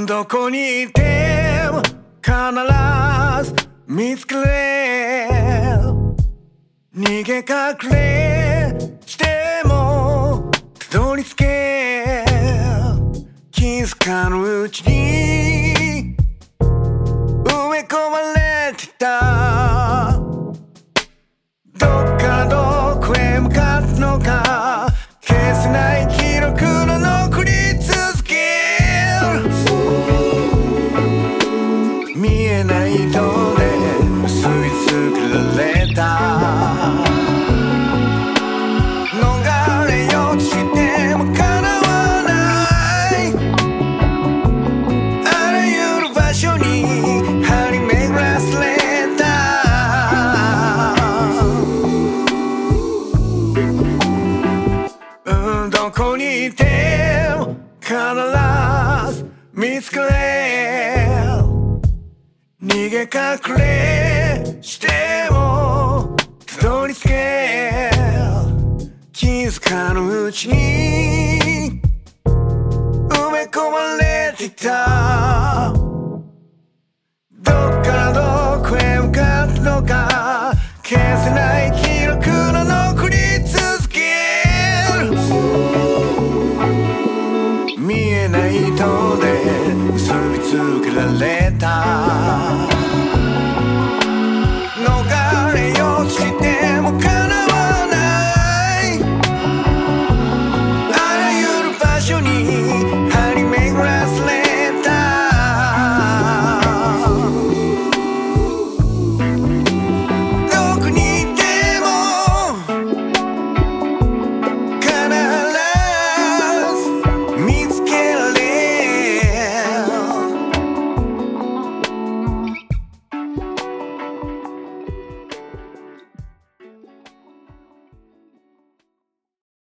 どこにいても必ず見つけれる。逃げ隠れしてもたどり着ける。気づかぬうちに埋め込まれてた。どっからどこへ向かったのか消せない記録の残り続ける。見えない糸で結びつけられた。逃れようとしても叶わない。あらゆる場所に張り巡らされた。どこにいても必ず見つかれる。逃げ隠れしてもたどり着ける。気づかぬうちに埋め込まれていた。どっからどこへ向かったのか消せない記録の残り続ける。見えない糸で結びつけられた。